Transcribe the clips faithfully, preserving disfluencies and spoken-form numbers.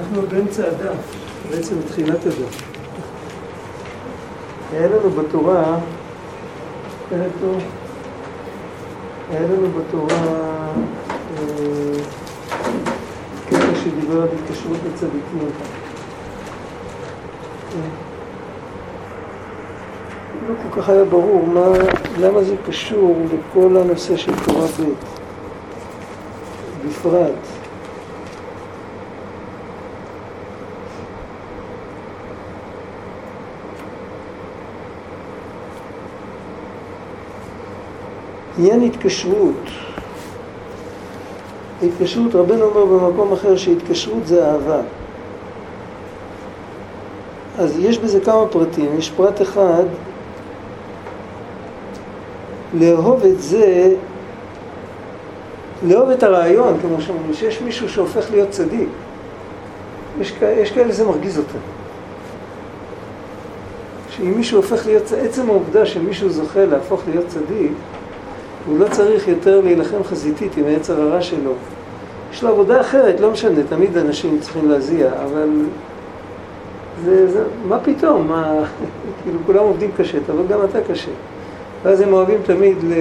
אנחנו באמצע הדף, בעצם תחילת הדף. היה לנו בתורה, היה לנו בתורה קטע שדיבר על התקשרות לצדיקים. לא כל כך היה ברור מה, למה זה קשור לכל הנושא של תורה ב' בפרט. עניין התקשרות. התקשרות, רבנו אומר במקום אחר שהתקשרות זה אהבה. אז יש בזה כמה פרטים. יש פרט אחד, לאהוב את זה, לאהוב את הרעיון, כמו שאומרים, שיש מישהו שהופך להיות צדיק. יש, יש כאלה זה מרגיז אותם. שאם מישהו הופך להיות, עצם העובדה שמישהו זוכה להפוך להיות צדיק, הוא לא צריך יותר להילחם חזיתית עם היצר הרע שלו. יש לו עבודה אחרת, לא משנה, תמיד אנשים צריכים להזיע, אבל זה, זה, מה פתאום? מה, כאילו כולם עובדים קשה, אבל גם אתה קשה. ואז הם אוהבים תמיד ל...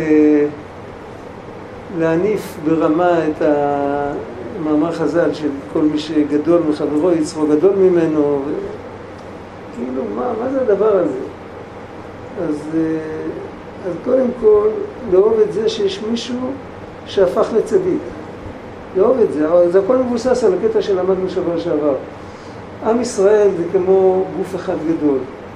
להניף ברמה את המאמר חז"ל של כל מי שגדול מחברו יצרו גדול ממנו. ו... כאילו, מה, מה זה הדבר הזה? אז... אז קודם כל, לאהוב את זה שיש מישהו שהפך לצדיק. לאהוב את זה, אבל זה הכל מבוסס על הקטע שלמדנו שבוע שעבר. עם ישראל זה כמו גוף אחד גדול.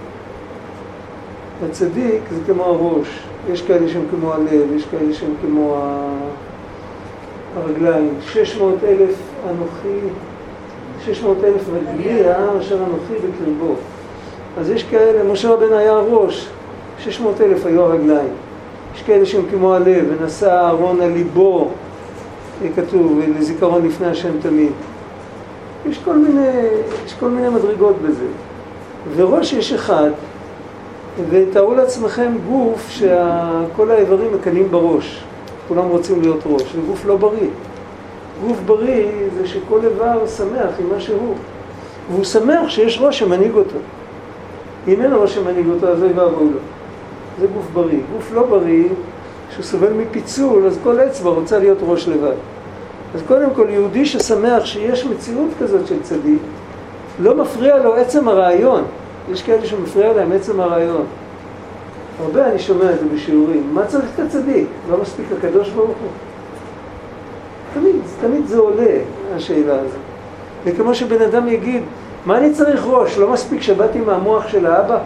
הצדיק זה כמו הראש. יש כאלה שהם כמו הלב, יש כאלה שהם כמו הרגליים. שש מאות אלף אנוכי, שש מאות אלף רגלי, העם אשר אנוכי בקרבו. אז יש כאלה, משה רבנו היה הראש. שש מאות אלף היו הרגליים. יש כאלה שהם כמו הלב, ונשא אהרון על ליבו, כתוב, לזיכרון לפני השם תמיד. יש כל מיני, יש כל מיני מדרגות בזה. וראש יש אחד, ותארו לעצמכם גוף שכל האיברים מקנים בראש. כולם רוצים להיות ראש. זה גוף לא בריא. גוף בריא זה שכל איבר שמח עם מה שהוא. והוא שמח שיש ראש שמנהיג אותו. אם אין ראש שמנהיג אותו, אז זה יבואו לו. זה גוף בריא. גוף לא בריא, שהוא סובל מפיצול, אז כל אצבע רוצה להיות ראש לבד. אז קודם כל, יהודי ששמח שיש מציאות כזאת של צדיק, לא מפריע לו עצם הרעיון. יש כאלה שמפריע להם עצם הרעיון. הרבה אני שומע את זה בשיעורים. מה צריך את הצדיק? לא מספיק הקדוש ברוך הוא. תמיד, תמיד זה עולה, השאלה הזאת. וכמו שבן אדם יגיד, מה אני צריך ראש? לא מספיק שבאתי מהמוח של האבא?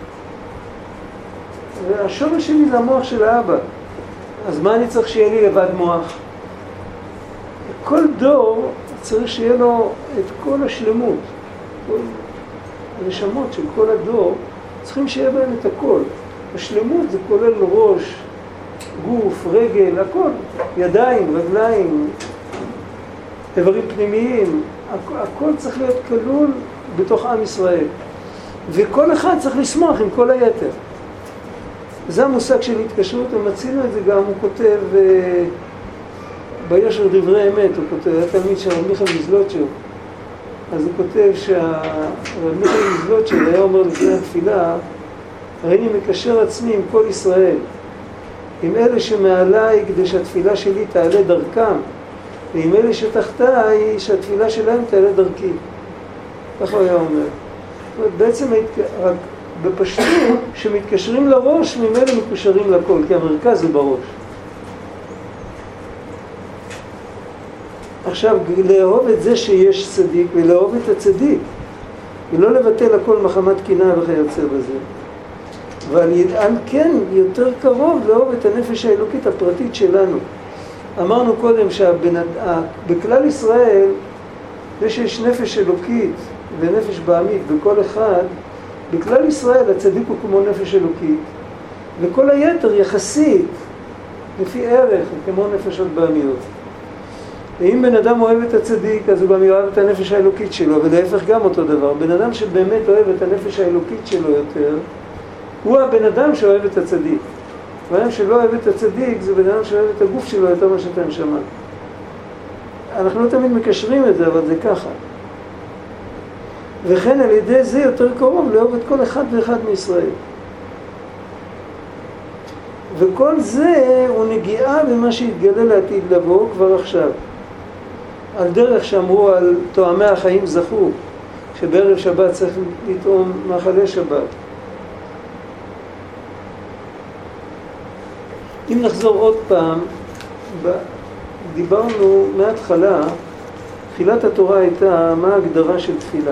השורש שלי זה המוח של האבא. אז מה אני צריך שיהיה לי לבד מוח? כל דור צריך שיהיה לו את כל השלמות. כל הנשמות של כל הדור צריכים שיהיה בהם את הכל. השלמות זה כולל ראש, גוף, רגל, הכל. ידיים, רגליים, איברים פנימיים. הכ- הכל צריך להיות כלול בתוך עם ישראל. וכל אחד צריך לשמוח עם כל היתר. זה המושג של התקשרות, ומצינו את זה גם, הוא כותב ביושר דברי אמת, הוא כותב, היה תלמיד של רב מיכאל מזלוטשר, אז הוא כותב שהרב מיכאל מזלוטשר היה אומר לפני התפילה, הרי אני מקשר עצמי עם כל ישראל, עם אלה שמעליי כדי שהתפילה שלי תעלה דרכם, ועם אלה שתחתיי שהתפילה שלהם תעלה דרכי. ככה הוא היה אומר. זאת אומרת, בעצם רק בפשטות, שמתקשרים לראש, ממילא מקושרים לכל, כי המרכז זה בראש. עכשיו, לאהוב את זה שיש צדיק, ולאהוב את הצדיק, ולא לבטל הכל מחמת קנאה וכיוצא בזה. אבל על כן יותר קרוב לאהוב את הנפש האלוקית הפרטית שלנו. אמרנו קודם שבכלל ישראל, זה שיש נפש אלוקית ונפש בעמית בכל אחד, בכלל ישראל הצדיק הוא כמו נפש אלוקית, וכל היתר יחסית, לפי ערך, כמו נפשות בעמיות. ואם בן אדם אוהב את הצדיק, אז הוא גם יאהב את הנפש האלוקית שלו, ולהפך גם אותו דבר. בן אדם שבאמת אוהב את הנפש האלוקית שלו יותר, הוא הבן אדם שאוהב את הצדיק. בן אדם שלא אוהב את הצדיק, זה בן אדם שאוהב את הגוף שלו יותר מה שאתם שמעת. אנחנו לא תמיד מקשרים את זה, אבל זה ככה. וכן על ידי זה יותר קרוב לאהוב את כל אחד ואחד מישראל. וכל זה הוא נגיעה במה שהתגלה לעתיד לבוא כבר עכשיו. על דרך שאמרו על תואמי החיים זכו, שבערב שבת צריך לטעום מאכלי שבת. אם נחזור עוד פעם, דיברנו מההתחלה, תחילת התורה הייתה מה ההגדרה של תפילה.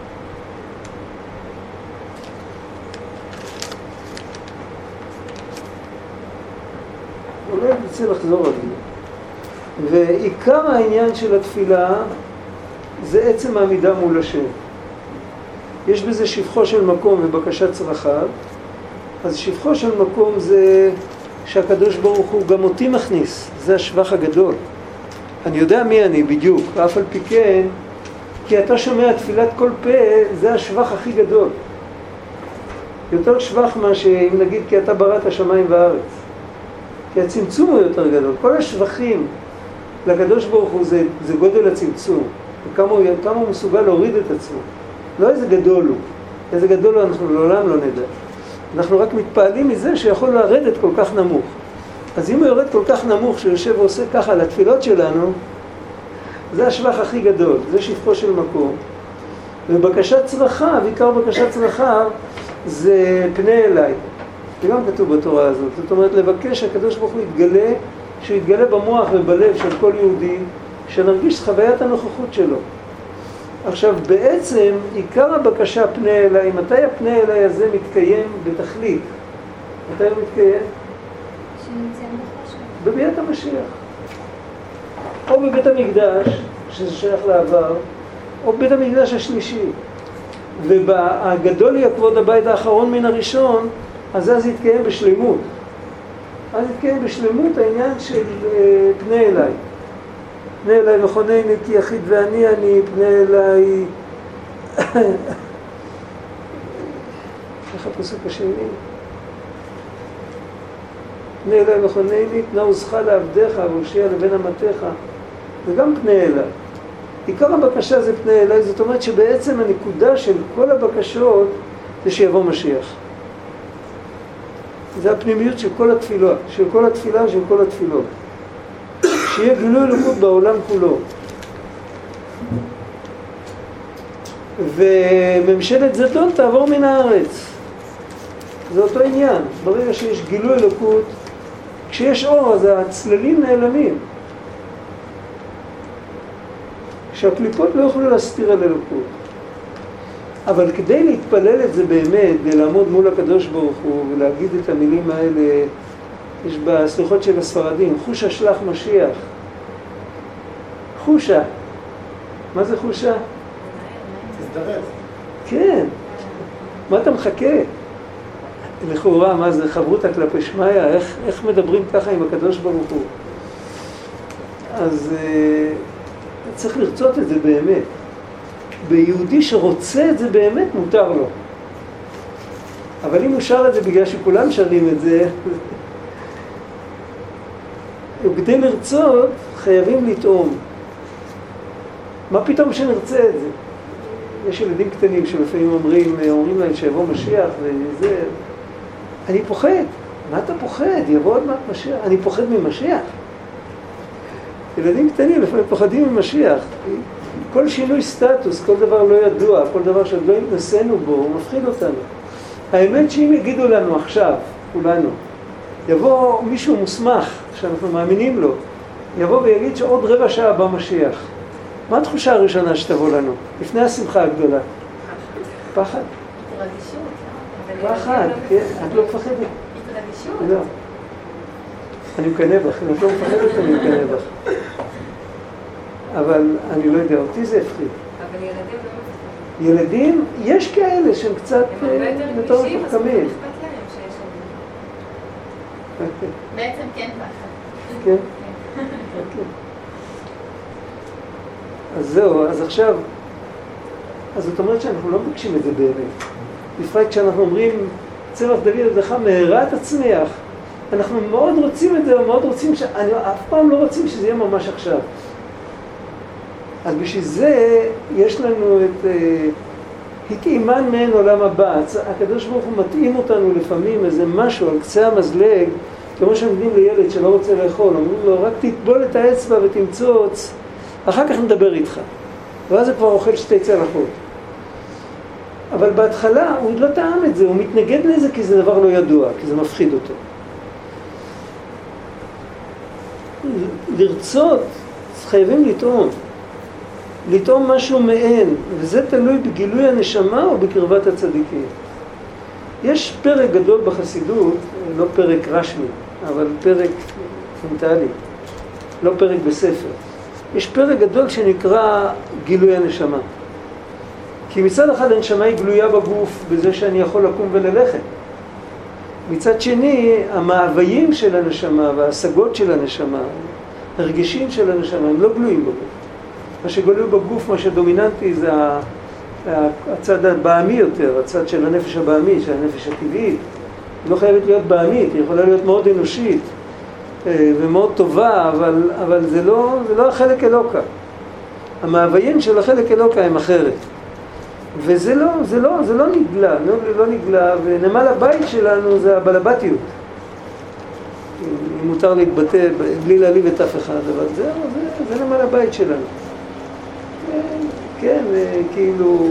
אולי נצא לחזור על זה. ועיקר העניין של התפילה זה עצם העמידה מול השם. יש בזה שפחו של מקום ובקשת צרכיו. אז שפחו של מקום זה שהקדוש ברוך הוא גם אותי מכניס, זה השבח הגדול. אני יודע מי אני בדיוק, אף על פי כן, כי אתה שומע תפילת כל פה, זה השבח הכי גדול. יותר שבח מה שאם נגיד כי אתה בראת השמיים והארץ. כי הצמצום הוא יותר גדול. כל השבחים לקדוש ברוך הוא זה, זה גודל הצמצום. וכמה הוא, כמה הוא מסוגל להוריד את עצמו. לא איזה גדול הוא. איזה גדול הוא אנחנו לעולם לא נדע. אנחנו רק מתפעלים מזה שיכול לרדת כל כך נמוך. אז אם הוא יורד כל כך נמוך שיושב ועושה ככה לתפילות שלנו, זה השבח הכי גדול, זה שפחו של מקום. ובקשת צרכיו, עיקר בקשת צרכיו, זה פנה אליי. זה גם כתוב בתורה הזאת. זאת אומרת, לבקש שהקדוש ברוך הוא יתגלה, שהוא יתגלה במוח ובלב של כל יהודי, שנרגיש חוויית הנוכחות שלו. עכשיו, בעצם, עיקר הבקשה פנה אליי, מתי הפנה אליי הזה מתקיים בתכלית? מתי הוא מתקיים? שנמצא בחושך. בביאת המשיח. או בבית המקדש, שזה שייך לעבר, או בבית המקדש השלישי. והגדול יהיה כבוד הבית האחרון מן הראשון, אז אז יתקיים בשלמות. אז יתקיים בשלמות העניין של אה, פנה אליי. פנה אליי מכונני כי יחיד ואני אני, פנה אליי... איך הפסוק השני? פנה אליי מכונני, תנה עוזך לעבדיך והושיע לבן אמתיך. זה גם פנה אליי. עיקר הבקשה זה פנה אליי, זאת אומרת שבעצם הנקודה של כל הבקשות זה שיבוא משיח. זה הפנימיות של כל התפילות, של כל התפילה, של כל התפילות. שיהיה גילוי אלוקות בעולם כולו. וממשלת זדון תעבור מן הארץ. זה אותו עניין. ברגע שיש גילוי אלוקות, כשיש אור אז הצללים נעלמים. שהקליפות לא יוכלו להסתיר על אלוקות. אבל כדי להתפלל את זה באמת, לעמוד מול הקדוש ברוך הוא ולהגיד את המילים האלה, יש בסליחות של הספרדים, חושה שלח משיח. חושה. מה זה חושה? תזדרז. כן. מה אתה מחכה? לכאורה, מה זה חברותא כלפי שמיא? איך, איך מדברים ככה עם הקדוש ברוך הוא? אז אה, צריך לרצות את זה באמת. ביהודי שרוצה את זה באמת מותר לו. אבל אם הוא שר את זה בגלל שכולם שרים את זה, וכדי לרצות חייבים לטעום. מה פתאום שנרצה את זה? יש ילדים קטנים שלפעמים אומרים, אומרים להם שיבוא משיח וזה. אני פוחד. מה אתה פוחד? יבוא עוד מעט משיח. אני פוחד ממשיח. ילדים קטנים לפעמים פוחדים ממשיח. כל שינוי סטטוס, כל דבר לא ידוע, כל דבר שעוד לא התנסינו בו, הוא מפחיד אותנו. האמת שאם יגידו לנו עכשיו, כולנו, יבוא מישהו מוסמך, שאנחנו מאמינים לו, יבוא ויגיד שעוד רבע שעה בא משיח. מה התחושה הראשונה שתבוא לנו? לפני השמחה הגדולה. פחד? התרגשות. פחד, כן. את לא מפחדת? התרגשות. לא. אני מקנא בך, אם את לא מפחדת אני מקנא בך. אבל אני לא יודע, אותי זה הפחיד. אבל ילדים לא מפחדים. ילדים, יש כאלה שהם קצת הם הרבה יותר יותר גמישים, אז מתוחכמים. לא אכפת להם שיש להם. בעצם כן פחד. כן. כן. אז זהו, אז עכשיו, אז זאת אומרת שאנחנו לא מבקשים את זה באמת. בפרט כשאנחנו אומרים, צמח דוד עבדך מהרה תצמיח, אנחנו מאוד רוצים את זה, מאוד רוצים, ש... אני אף פעם לא רוצים שזה יהיה ממש עכשיו. אז בשביל זה יש לנו את, התאימן מהן עולם הבא. הקדוש ברוך הוא מתאים אותנו לפעמים איזה משהו על קצה המזלג, כמו שנותנים לילד שלא רוצה לאכול, אומרים לו רק תטבול את האצבע ותמצוץ, אחר כך נדבר איתך. ואז הוא כבר אוכל שתי צלחות. אבל בהתחלה הוא לא טעם את זה, הוא מתנגד לזה כי זה דבר לא ידוע, כי זה מפחיד אותו. לרצות, חייבים לטעום. לטעום משהו מעין, וזה תלוי בגילוי הנשמה או בקרבת הצדיקים. יש פרק גדול בחסידות, לא פרק רשמי, אבל פרק פונטלי, לא פרק בספר. יש פרק גדול שנקרא גילוי הנשמה. כי מצד אחד הנשמה היא גלויה בגוף בזה שאני יכול לקום וללכת. מצד שני, המאוויים של הנשמה וההשגות של הנשמה, הרגשים של הנשמה, הם לא גלויים בגוף. מה שגלוי בגוף, מה שדומיננטי זה הצד הבעמי יותר, הצד של הנפש הבעמית, של הנפש הטבעית. היא לא חייבת להיות בעמית, היא יכולה להיות מאוד אנושית ומאוד טובה, אבל, אבל זה לא, זה לא החלק אלוקה. המאוויים של החלק אלוקה הם אחרת. וזה לא, זה לא, זה לא נגלה, לא, לא נגלה, ונמל הבית שלנו זה הבלבטיות. אם מותר להתבטא בלי להעליב את אף אחד, אבל זה, זה, זה נמל הבית שלנו. כן, כאילו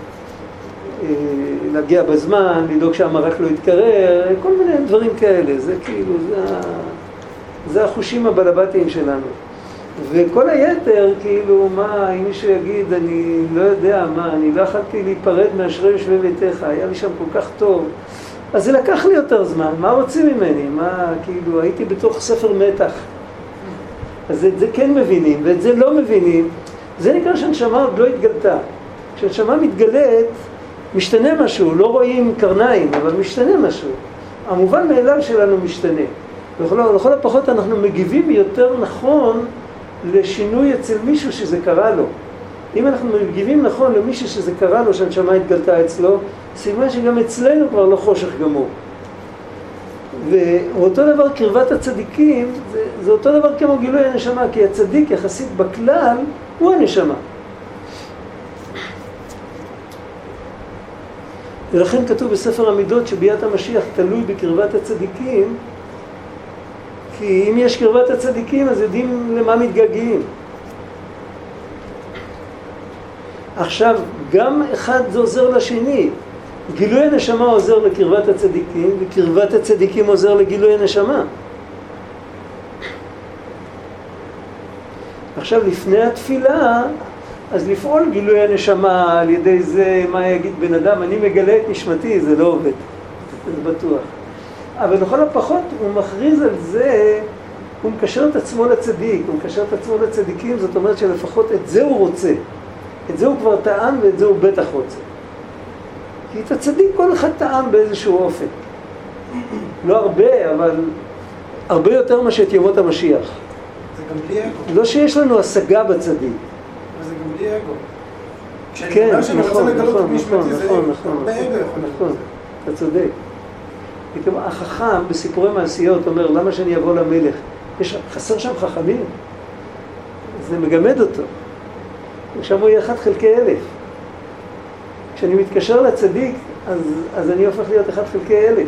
להגיע בזמן, לדאוג שהמרק לא יתקרר, כל מיני דברים כאלה, זה כאילו, זה, זה החושים הבלבטיים שלנו. וכל היתר, כאילו, מה, אם מישהו יגיד, אני לא יודע מה, אני לא יכולתי להיפרד מאשרי יושבי ביתך, היה לי שם כל כך טוב, אז זה לקח לי יותר זמן, מה רוצים ממני? מה, כאילו, הייתי בתוך ספר מתח. אז את זה כן מבינים, ואת זה לא מבינים. זה נקרא שהנשמה עוד לא התגלתה. כשהנשמה מתגלת, משתנה משהו, לא רואים קרניים, אבל משתנה משהו. המובן מאליו שלנו משתנה. לכל, לכל הפחות אנחנו מגיבים יותר נכון לשינוי אצל מישהו שזה קרה לו. אם אנחנו מגיבים נכון למישהו שזה קרה לו, שהנשמה התגלתה אצלו, סימן שגם אצלנו כבר לא חושך גמור. ואותו דבר קרבת הצדיקים, זה, זה אותו דבר כמו גילוי הנשמה, כי הצדיק יחסית בכלל הוא הנשמה. ולכן כתוב בספר המידות שביאת המשיח תלוי בקרבת הצדיקים, כי אם יש קרבת הצדיקים אז יודעים למה מתגעגעים. עכשיו, גם אחד זה עוזר לשני. גילוי הנשמה עוזר לקרבת הצדיקים, וקרבת הצדיקים עוזר לגילוי הנשמה. עכשיו, לפני התפילה, אז לפעול גילוי הנשמה על ידי זה, מה יגיד בן אדם, אני מגלה את נשמתי, זה לא עובד, זה בטוח. אבל לכל הפחות הוא מכריז על זה, הוא מקשר את עצמו לצדיק, הוא מקשר את עצמו לצדיקים, זאת אומרת שלפחות את זה הוא רוצה. את זה הוא כבר טעם ואת זה הוא בטח רוצה. כי את הצדיק כל אחד טעם באיזשהו אופן. לא הרבה, אבל הרבה יותר מה שאת ימות המשיח. זה גם בלי אגו. לא שיש לנו השגה בצדיק. זה גם בלי אגו. כן, נכון, נכון, נכון, נכון, נכון, נכון, אתה צודק. החכם בסיפורי מעשיות אומר, למה שאני אבוא למלך? יש, חסר שם חכמים. זה מגמד אותו. ושם הוא יהיה אחד חלקי אלף. כשאני מתקשר לצדיק, אז, אז אני הופך להיות אחד חלקי אלף.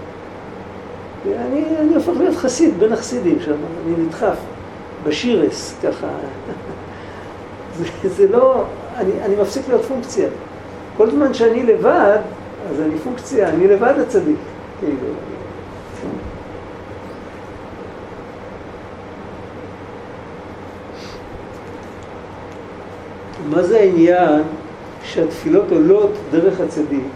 אני, אני הופך להיות חסיד, בין החסידים שם. אני נדחף בשירס, ככה. זה, זה לא, אני, אני מפסיק להיות פונקציה. כל זמן שאני לבד, אז אני פונקציה, אני לבד הצדיק. כאילו. מה זה העניין שהתפילות עולות דרך הצדיק?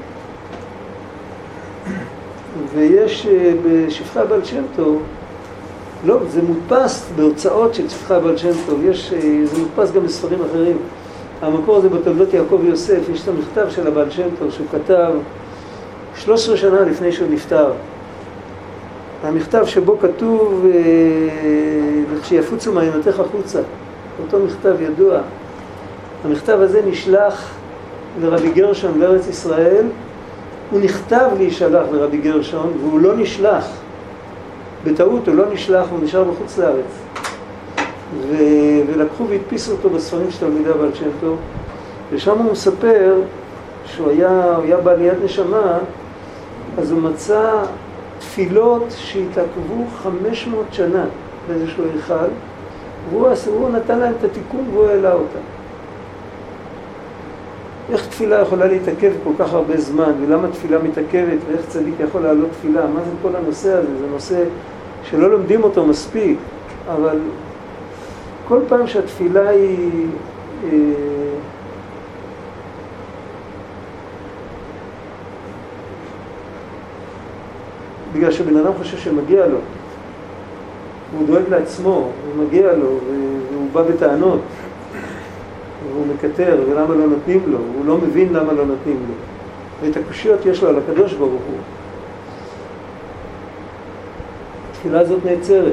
ויש בשפחה בעל שם טוב, לא, זה מודפס בהוצאות של שפחה בעל שם טוב, יש, זה מודפס גם בספרים אחרים. המקור הזה בתולדות יעקב ויוסף, יש את המכתב של הבעל שם טוב שהוא כתב שלוש עשרה שנה לפני שהוא נפטר. המכתב שבו כתוב שיפוצו מעיינותיך החוצה, אותו מכתב ידוע. המכתב הזה נשלח לרבי גרשון בארץ ישראל, הוא נכתב להישלח לרבי גרשון והוא לא נשלח, בטעות הוא לא נשלח, הוא נשאר בחוץ לארץ. ו... ולקחו והדפיסו אותו בספרים של תלמידי הבעל שם טוב, ושם הוא מספר שהוא היה, היה בעליית נשמה, אז הוא מצא תפילות שהתעכבו חמש מאות שנה באיזשהו היכל, והוא נתן להם את התיקון והוא העלה אותם. איך תפילה יכולה להתעכב כל כך הרבה זמן, ולמה תפילה מתעכבת, ואיך צדיק יכול לעלות תפילה, מה זה כל הנושא הזה? זה נושא שלא לומדים אותו מספיק, אבל כל פעם שהתפילה היא... אה, בגלל שבן אדם חושב שמגיע לו, הוא דואג לעצמו, הוא מגיע לו, והוא בא בטענות, והוא מקטר, ולמה לא נותנים לו, הוא לא מבין למה לא נותנים לו. ואת הקושיות יש לו על הקדוש ברוך הוא. התפילה הזאת נעצרת.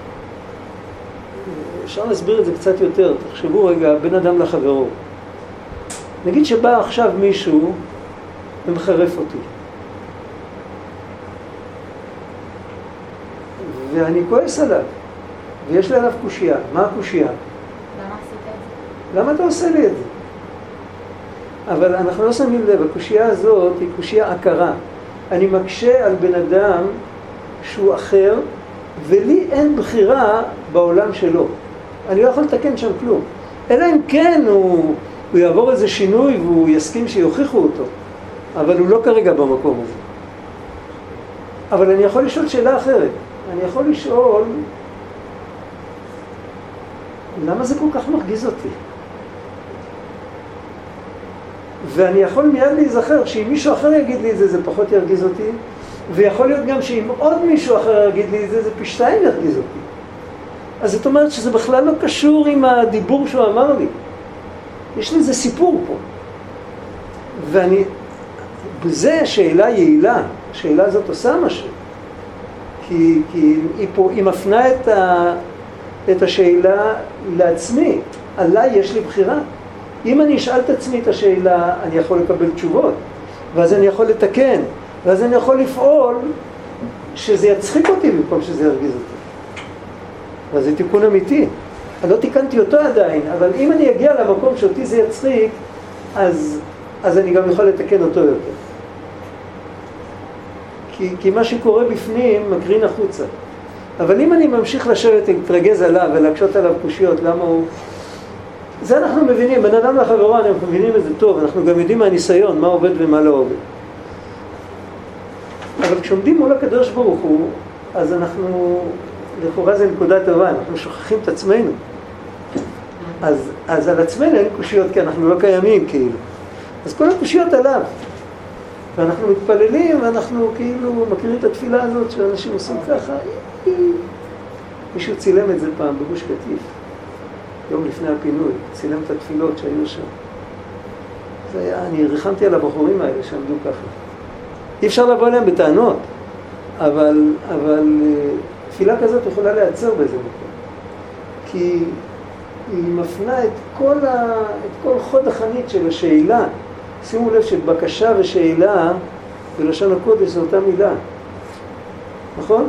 אפשר להסביר את זה קצת יותר, תחשבו רגע, בין אדם לחברו. נגיד שבא עכשיו מישהו ומחרף אותי. ואני כועס עליו, ויש לי עליו קושייה. מה הקושייה? למה עשית את זה? למה אתה עושה לי את זה? אבל אנחנו לא שמים לב, הקושייה הזאת היא קושייה עקרה. אני מקשה על בן אדם שהוא אחר, ולי אין בחירה בעולם שלו. אני לא יכול לתקן שם כלום. אלא אם כן הוא, הוא יעבור איזה שינוי והוא יסכים שיוכיחו אותו. אבל הוא לא כרגע במקום הזה. אבל אני יכול לשאול שאלה אחרת. אני יכול לשאול, למה זה כל כך מרגיז אותי? ואני יכול מיד להיזכר שאם מישהו אחר יגיד לי את זה, זה פחות ירגיז אותי, ויכול להיות גם שאם עוד מישהו אחר יגיד לי את זה, זה פי שתיים ירגיז אותי. אז זאת אומרת שזה בכלל לא קשור עם הדיבור שהוא אמר לי. יש לי איזה סיפור פה. ואני, בזה שאלה יעילה, השאלה הזאת עושה משהו. כי, כי היא, פה, היא מפנה את, ה, את השאלה לעצמי. עליי יש לי בחירה. אם אני אשאל את עצמי את השאלה, אני יכול לקבל תשובות. ואז אני יכול לתקן. ואז אני יכול לפעול שזה יצחיק אותי במקום שזה ירגיז אותי. ואז זה תיקון אמיתי. אני לא תיקנתי אותו עדיין, אבל אם אני אגיע למקום שאותי זה יצחיק, אז, אז אני גם יכול לתקן אותו יותר. כי, כי מה שקורה בפנים מקרין החוצה. אבל אם אני ממשיך לשבת להתרגז עליו ולהקשות עליו קושיות, למה הוא... זה אנחנו מבינים, בן אדם לחברו, אנחנו מבינים את זה טוב, אנחנו גם יודעים מהניסיון, מה עובד ומה לא עובד. אבל כשעומדים מול הקדוש ברוך הוא, אז אנחנו, לכאורה זה נקודה טובה, אנחנו שוכחים את עצמנו. אז, אז על עצמנו אין קושיות, כי אנחנו לא קיימים כאילו. אז כל הקושיות עליו. ואנחנו מתפללים, ואנחנו כאילו מכירים את התפילה הזאת שאנשים עושים ככה. מישהו צילם את זה פעם בגוש קטיף, יום לפני הפינוי, צילם את התפילות שהיו שם. זה היה, אני ריחמתי על הבחורים האלה שעמדו ככה. אי אפשר לבוא אליהם בטענות, אבל, אבל תפילה כזאת יכולה להיעצר באיזה מקום. כי היא מפנה את כל, ה, את כל חוד החנית של השאלה. שימו לב שבקשה ושאלה בלשון הקודש זו אותה מילה. נכון?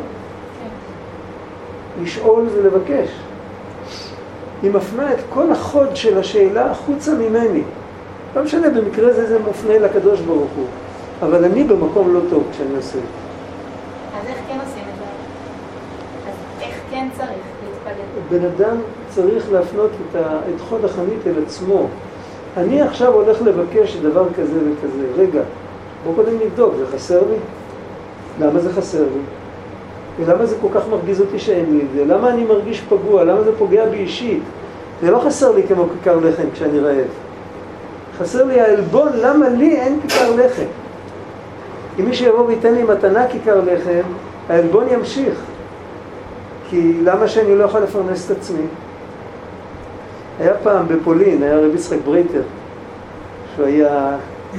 כן. לשאול זה לבקש. היא מפנה את כל החוד של השאלה חוצה ממני. לא משנה, במקרה זה זה מופנה לקדוש ברוך הוא. אבל אני במקום לא טוב כשאני עושה. אז איך כן עושים את זה? אז איך כן צריך להתפלל? בן אדם צריך להפנות את, ה, את חוד החנית אל עצמו. אני עכשיו הולך לבקש דבר כזה וכזה. רגע, בוא קודם נבדוק, זה חסר לי? למה זה חסר לי? ולמה זה כל כך מרגיז אותי שאין לי את זה? למה אני מרגיש פגוע? למה זה פוגע בי אישית? זה לא חסר לי כמו כיכר לחם כשאני רעב. חסר לי העלבון, למה לי אין כיכר לחם? אם מי שיבוא וייתן לי מתנה כיכר לחם, העלבון ימשיך. כי למה שאני לא יכול לפרנס את עצמי? היה פעם בפולין, היה רבי יצחק ברייטר, שהוא היה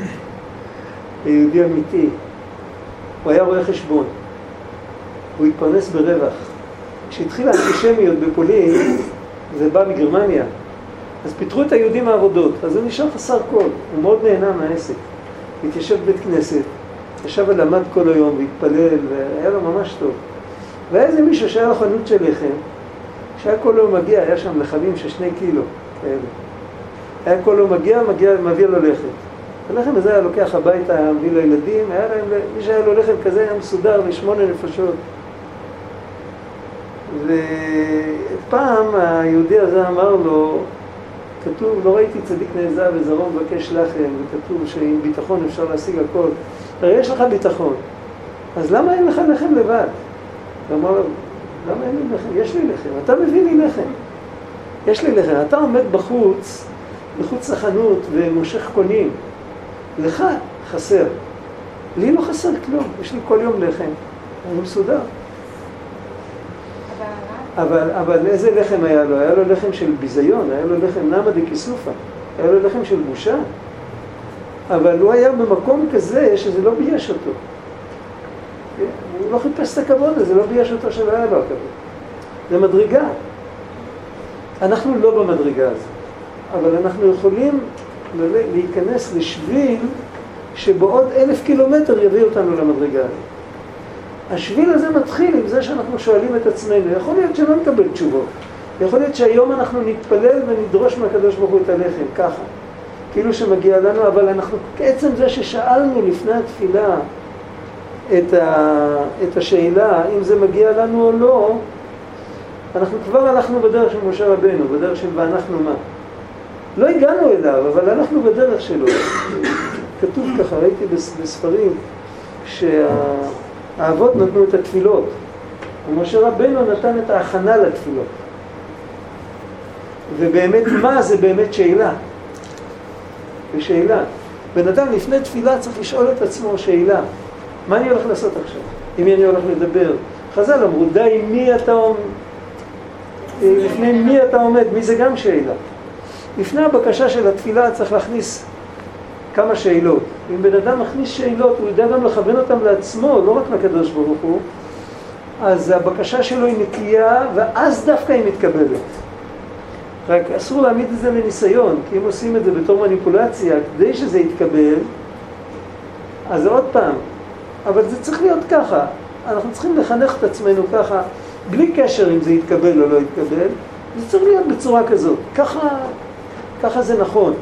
יהודי אמיתי. הוא היה רואה חשבון. הוא התפרנס ברווח. כשהתחילה האנטישמיות בפולין, זה בא מגרמניה, אז פיתרו את היהודים מהעבודות, אז הוא נשאר חסר כל, הוא מאוד נהנה מהעסק. התיישב בית כנסת, ישב ולמד כל היום והתפלל, והיה לו ממש טוב. והיה איזה מישהו שהיה לו חנות של לחם, שהיה כל יום מגיע, היה שם לחמים של שני קילו כאלה. היה כל יום מגיע, מגיע, מביא לו לחם. הלחם הזה היה לוקח הביתה, היה מביא לילדים, היה להם, מי שהיה לו לחם כזה היה מסודר לשמונה נפשות. ופעם היהודי הזה אמר לו, כתוב, לא ראיתי צדיק נעזב וזרעו מבקש לחם, וכתוב שעם ביטחון אפשר להשיג הכל. הרי יש לך ביטחון, אז למה אין לך לחם לבד? הוא אמר לו, למה אין לי לחם? יש לי לחם, אתה מביא לי לחם. יש לי לחם, אתה עומד בחוץ, בחוץ לחנות ומושך קונים. לך חסר. לי לא חסר כלום, יש לי כל יום לחם. אני מסודר. אבל, אבל איזה לחם היה לו? היה לו לחם של ביזיון, היה לו לחם נמא דקיסופא, היה לו לחם של בושה. אבל הוא היה במקום כזה שזה לא בייש אותו. הוא לא חיפש את הכבוד הזה, זה לא בייש אותו שלא היה לו הכבוד. זה מדרגה. אנחנו לא במדרגה הזו, אבל אנחנו יכולים להיכנס לשביל שבעוד אלף קילומטר יביא אותנו למדרגה הזו. השביל הזה מתחיל עם זה שאנחנו שואלים את עצמנו, יכול להיות שלא נקבל תשובות, יכול להיות שהיום אנחנו נתפלל ונדרוש מהקדוש ברוך הוא את הלחם, ככה, כאילו שמגיע לנו, אבל אנחנו, בעצם זה ששאלנו לפני התפילה את, ה, את השאלה, אם זה מגיע לנו או לא, אנחנו כבר הלכנו בדרך של משה רבנו, בדרך של ואנחנו מה. לא הגענו אליו, אבל הלכנו בדרך שלו. כתוב ככה, ראיתי בספרים, שהאבות נתנו את התפילות, ומשה רבנו נתן את ההכנה לתפילות. ובאמת מה זה באמת שאלה? ושאלה. בן אדם לפני תפילה צריך לשאול את עצמו שאלה. מה אני הולך לעשות עכשיו? עם מי אני הולך לדבר? חז"ל אמרו, די מי אתה עומד? לפני מי אתה עומד? מי זה גם שאלה. לפני הבקשה של התפילה צריך להכניס כמה שאלות. אם בן אדם מכניס שאלות, הוא יודע גם לכוון אותם לעצמו, לא רק לקדוש ברוך הוא, אז הבקשה שלו היא נקייה, ואז דווקא היא מתקבלת. רק אסור להעמיד את זה לניסיון, כי אם עושים את זה בתור מניפולציה, כדי שזה יתקבל, אז עוד פעם, אבל זה צריך להיות ככה. אנחנו צריכים לחנך את עצמנו ככה, בלי קשר אם זה יתקבל או לא יתקבל, זה צריך להיות בצורה כזאת. ככה, ככה זה נכון.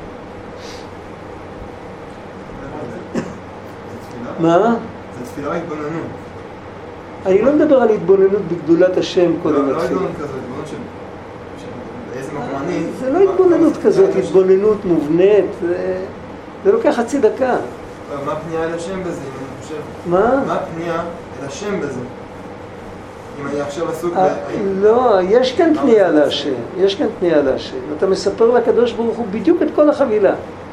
מה? זה תפילה התבוננות. אני לא מדבר על התבוננות בגדולת השם קודם לתפילה. לא התפילה. התבוננות כזאת, התבוננות של... באיזה מקום אני... זה לא התבוננות כזאת, התבוננות מובנית, זה לוקח חצי דקה. מה הפנייה אל השם בזה, אם אני חושב? מה? מה הפנייה אל השם בזה? אם אני עכשיו עסוק ב... לא, יש כאן פנייה להשם, יש כאן פנייה להשם. אתה מספר לקדוש ברוך הוא בדיוק את כל החבילה.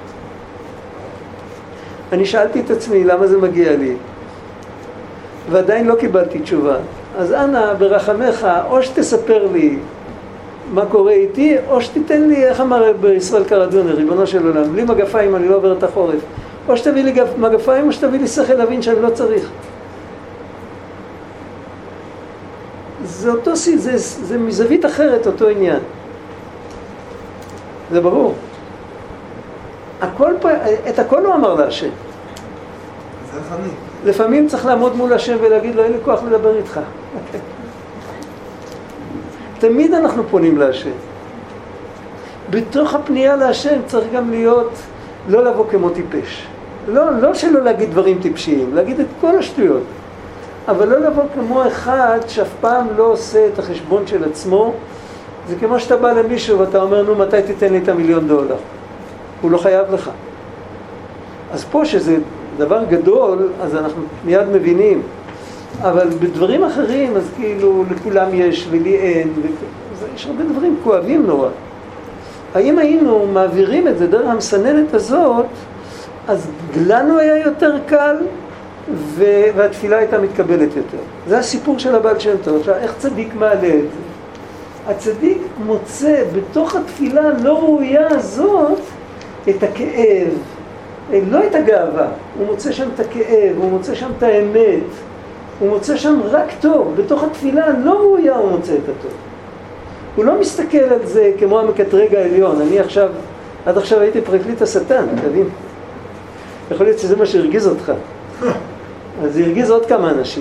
אני שאלתי את עצמי למה זה מגיע לי, ועדיין לא קיבלתי תשובה. אז אנא, ברחמך, או שתספר לי מה קורה איתי, או שתיתן לי, איך אמר בישראל קרדונה, ריבונו של עולם, בלי מגפיים אני לא עובר את החורף. או שתביא לי מגפיים, או שתביא לי שכל להבין שאני לא צריך. זה אותו סי, זה, זה מזווית אחרת אותו עניין. זה ברור. הכל פה, את הכל הוא אמר להשם. זה חני. לפעמים צריך לעמוד מול השם ולהגיד לו, אין לי כוח לדבר איתך. תמיד אנחנו פונים להשם. בתוך הפנייה להשם צריך גם להיות, לא לבוא כמו טיפש. לא, לא שלא להגיד דברים טיפשיים, להגיד את כל השטויות. אבל לא לבוא כמו אחד שאף פעם לא עושה את החשבון של עצמו. זה כמו שאתה בא למישהו ואתה אומר, נו, מתי תיתן לי את המיליון דולר? הוא לא חייב לך. אז פה שזה דבר גדול, אז אנחנו מיד מבינים. אבל בדברים אחרים, אז כאילו לכולם יש ולי אין, יש הרבה דברים כואבים נורא. האם היינו מעבירים את זה דרך המסננת הזאת, אז לנו היה יותר קל, והתפילה הייתה מתקבלת יותר. זה הסיפור של הבעל שם טוב. עכשיו, איך צדיק מעלה את זה? הצדיק מוצא בתוך התפילה לא ראויה הזאת את הכאב, לא את הגאווה. הוא מוצא שם את הכאב, הוא מוצא שם את האמת, הוא מוצא שם רק טוב. בתוך התפילה לא ראויה הוא מוצא את הטוב. הוא לא מסתכל על זה כמו המקטרג העליון. אני עכשיו, עד עכשיו הייתי פרקליט השטן, תבין? יכול להיות שזה מה שהרגיז אותך. אז זה הרגיז עוד כמה אנשים.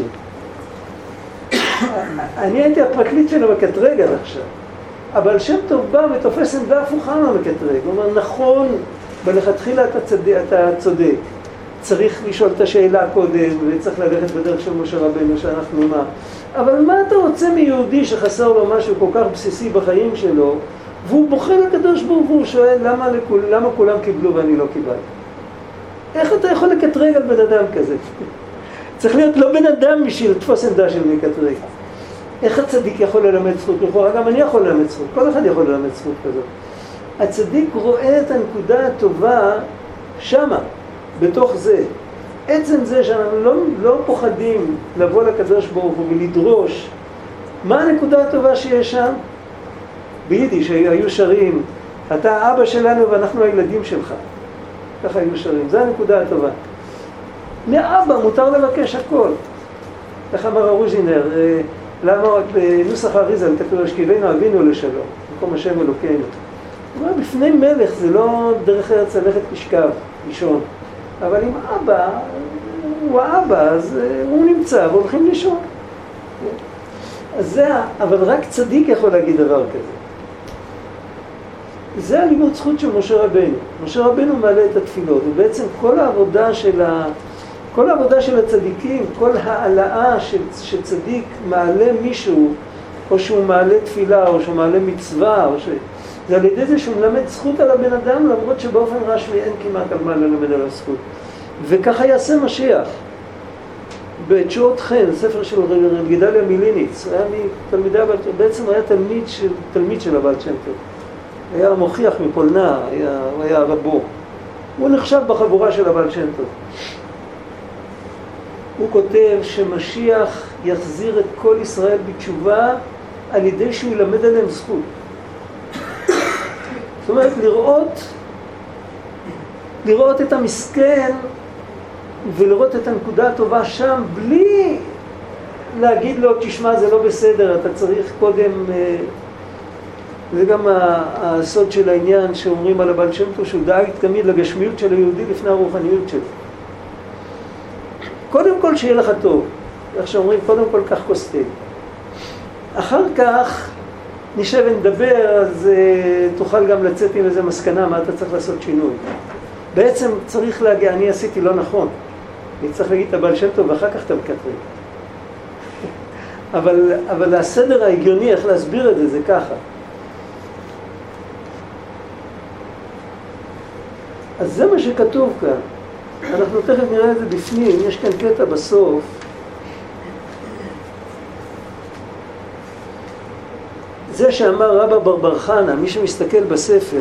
אני הייתי הפרקליט של המקטרג עד עכשיו. אבל שם טוב בא ותופס עמדה הפוכה מהמקטרג. הוא אומר, נכון, בלכתחילה אתה, צד... אתה צודק. צריך לשאול את השאלה קודם, וצריך ללכת בדרך של משה רבנו שאנחנו מה. אבל מה אתה רוצה מיהודי שחסר לו משהו כל כך בסיסי בחיים שלו, והוא בוחר לקדוש ברוך הוא, שואל למה, לכול, למה כולם קיבלו ואני לא קיבלתי? איך אתה יכול לקטרג על בן אדם כזה? צריך להיות לא בן אדם בשביל לתפוס עמדה של מקטרג. איך הצדיק יכול ללמד זכות? לכאורה גם אני יכול ללמד זכות, כל אחד יכול ללמד זכות כזאת. הצדיק רואה את הנקודה הטובה שמה, בתוך זה. עצם זה שאנחנו לא, לא פוחדים לבוא לקדוש ברוך הוא ולדרוש מה הנקודה הטובה שיש שם? ביידיש היו שרים, אתה האבא שלנו ואנחנו הילדים שלך. ככה היו שרים, זה הנקודה הטובה. מאבא מותר לבקש הכל. איך אמר הרוז'ינר, למה בנוסח האריזל כתוב השכיבנו אבינו לשלום, מקום השם אלוקינו. הוא אומר, בפני מלך זה לא דרך ארץ ללכת לשכב, לישון. אבל אם אבא, הוא האבא, אז הוא נמצא והולכים לישון. אז זה, אבל רק צדיק יכול להגיד דבר כזה. זה הלימוד זכות של משה רבנו. משה רבנו מעלה את התפילות, ובעצם כל העבודה של, ה, כל העבודה של הצדיקים, כל העלאה של, של צדיק מעלה מישהו, או שהוא מעלה תפילה, או שהוא מעלה מצווה, או ש... זה על ידי זה שהוא מלמד זכות על הבן אדם, למרות שבאופן רשמי אין כמעט על מה ללמד על הזכות. וככה יעשה משיח. בתשועות חן, ספר של רב גדליה מליניץ, היה מתלמידי, בעצם היה תלמיד של, תלמיד של הבעל שם טוב. היה מוכיח מפולנה, היה, היה רבו. הוא נחשב בחבורה של הבעל שם טוב. הוא כותב שמשיח יחזיר את כל ישראל בתשובה על ידי שהוא ילמד עליהם זכות. זאת אומרת, לראות, לראות את המסכן ולראות את הנקודה הטובה שם, בלי להגיד לו, תשמע, זה לא בסדר, אתה צריך קודם... זה גם הסוד של העניין שאומרים על הבעל שם טוב, שהוא דאג תמיד לגשמיות של היהודי לפני הרוחניות שלו. קודם כל שיהיה לך טוב, איך שאומרים, קודם כל כך כוס תה. אחר כך נשב ונדבר, אז uh, תוכל גם לצאת עם איזה מסקנה, מה אתה צריך לעשות שינוי. בעצם צריך להגיע, אני עשיתי לא נכון. אני צריך להגיד את הבעל שם טוב, ואחר כך אתה מקטרג. אבל, אבל הסדר ההגיוני, איך להסביר את זה, זה ככה. אז זה מה שכתוב כאן. אנחנו תכף נראה את זה בפנים, יש כאן קטע בסוף. זה שאמר רבא בר בר חנה, מי שמסתכל בספר,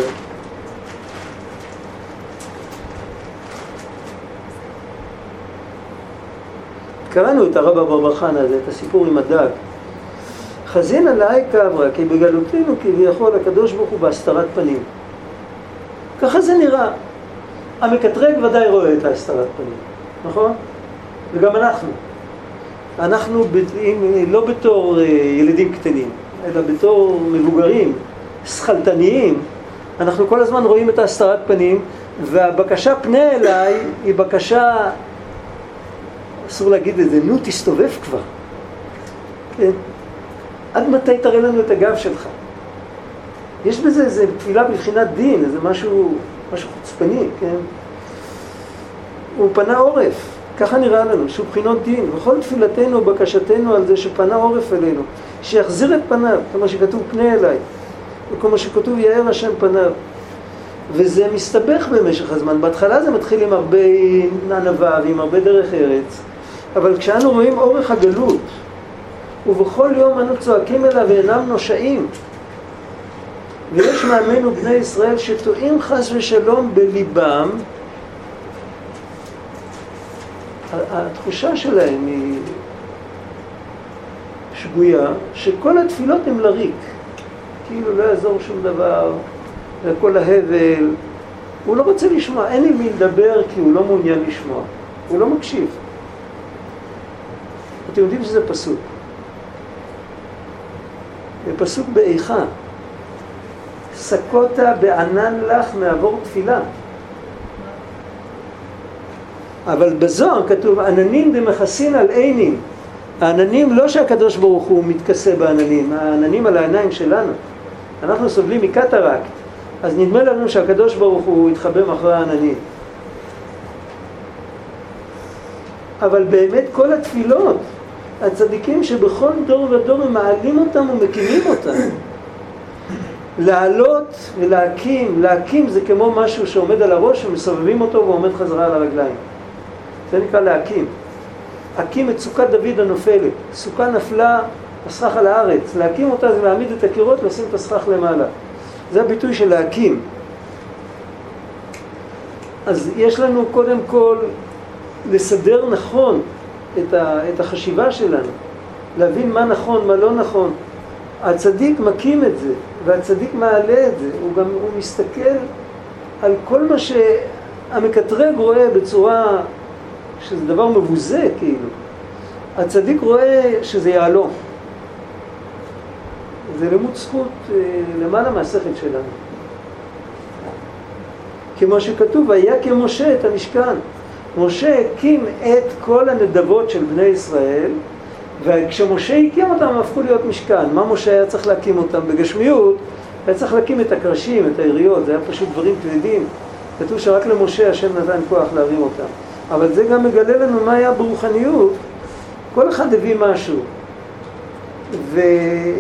קראנו את הרבא בר בר חנה הזה, את הסיפור עם הדג. חזין עליי קברה, כי בגלותינו כביכול הקדוש ברוך הוא בהסתרת פנים. ככה זה נראה. המקטרג ודאי רואה את ההסתרת פנים, נכון? וגם אנחנו. אנחנו לא בתור ילדים קטנים, אלא בתור מבוגרים, שכלתניים, אנחנו כל הזמן רואים את ההסתרת פנים, והבקשה פנה אליי היא בקשה, אסור להגיד את זה, נו תסתובב כבר. כן? עד מתי תראה לנו את הגב שלך? יש בזה איזה תפילה בבחינת דין, איזה משהו, משהו חוצפני, כן? הוא פנה עורף, ככה נראה לנו, שהוא בחינות דין. וכל תפילתנו ובקשתנו על זה שפנה עורף אלינו, שיחזיר את פניו, כמו שכתוב פנה אליי, וכמו שכתוב יאר השם פניו. וזה מסתבך במשך הזמן. בהתחלה זה מתחיל עם הרבה ענווה ועם הרבה דרך ארץ, אבל כשאנו רואים אורך הגלות, ובכל יום אנו צועקים אליו ואינם נושעים, ויש מעמנו בני ישראל שטועים חס ושלום בליבם, התחושה שלהם היא שגויה, שכל התפילות הן לריק, כאילו לא יעזור שום דבר, וכל ההבל, הוא לא רוצה לשמוע, אין עם מי לדבר כי הוא לא מעוניין לשמוע, הוא לא מקשיב. אתם יודעים שזה פסוק. זה פסוק באיכה. סקותה בענן לך מעבור תפילה. אבל בזוהר כתוב, עננים דמחסין על עינים. העננים לא שהקדוש ברוך הוא מתכסה בעננים, העננים על העיניים שלנו. אנחנו סובלים מקטרקט. אז נדמה לנו שהקדוש ברוך הוא יתחבא מאחורי העננים. אבל באמת כל התפילות, הצדיקים שבכל דור ודור הם מעלים אותם ומקימים אותם. לעלות ולהקים, להקים זה כמו משהו שעומד על הראש ומסובבים אותו ועומד חזרה על הרגליים. זה נקרא להקים. להקים את סוכת דוד הנופלת. סוכה נפלה, הסכך על הארץ. להקים אותה זה להעמיד את הקירות, לשים את הסכך למעלה. זה הביטוי של להקים. אז יש לנו קודם כל לסדר נכון את, ה, את החשיבה שלנו. להבין מה נכון, מה לא נכון. הצדיק מקים את זה, והצדיק מעלה את זה. הוא גם הוא מסתכל על כל מה שהמקטרג רואה בצורה שזה דבר מבוזה כאילו. הצדיק רואה שזה יעלום. זה לימוד זכות למעלה מהשכל שלנו. כמו שכתוב, היה כמשה את המשכן. משה הקים את כל הנדבות של בני ישראל, וכשמשה הקים אותם הם הפכו להיות משכן. מה משה היה צריך להקים אותם? בגשמיות היה צריך להקים את הקרשים, את העיריות, זה היה פשוט דברים כבדים. כתוב שרק למשה השם נתן כוח להרים אותם. אבל זה גם מגלה לנו מה היה ברוחניות. כל אחד הביא משהו. והם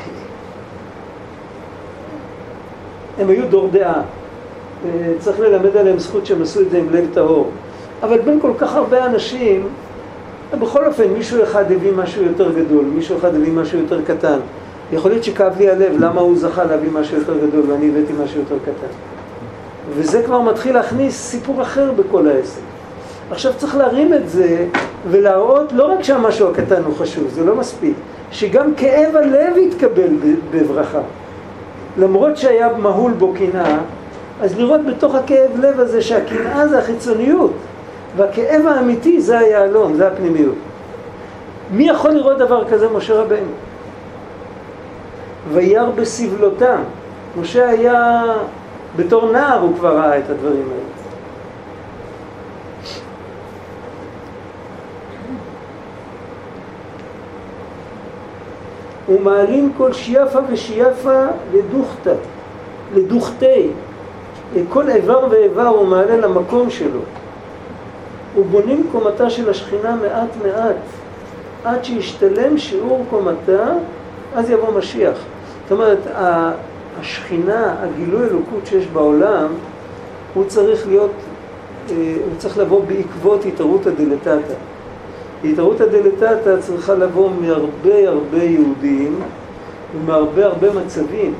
היו דור דעה. צריך ללמד עליהם זכות שהם עשו את זה עם לב טהור. אבל בין כל כך הרבה אנשים, בכל אופן מישהו אחד הביא משהו יותר גדול, מישהו אחד הביא משהו יותר קטן. יכול להיות שכאב לי הלב למה הוא זכה להביא משהו יותר גדול ואני הבאתי משהו יותר קטן. וזה כבר מתחיל להכניס סיפור אחר בכל העסק. עכשיו צריך להרים את זה ולהראות לא רק שהמשהו הקטן הוא חשוב, זה לא מספיק, שגם כאב הלב יתקבל בברכה. למרות שהיה מהול בו קנאה, אז לראות בתוך הכאב לב הזה שהקנאה זה החיצוניות, והכאב האמיתי זה היעלום, זה הפנימיות. מי יכול לראות דבר כזה? משה רבנו. וירא בסבלותם. משה היה, בתור נער הוא כבר ראה את הדברים האלה. ומעלים כל שייפה ושייפה לדוכתה, לדוכתי. כל איבר ואיבר הוא מעלה למקום שלו. ובונים קומתה של השכינה מעט מעט, עד שישתלם שיעור קומתה, אז יבוא משיח. זאת אומרת, השכינה, הגילוי אלוקות שיש בעולם, הוא צריך להיות, הוא צריך לבוא בעקבות התערותא דלתתא. התערותא דלתתא צריכה לבוא מהרבה הרבה יהודים ומהרבה הרבה מצבים.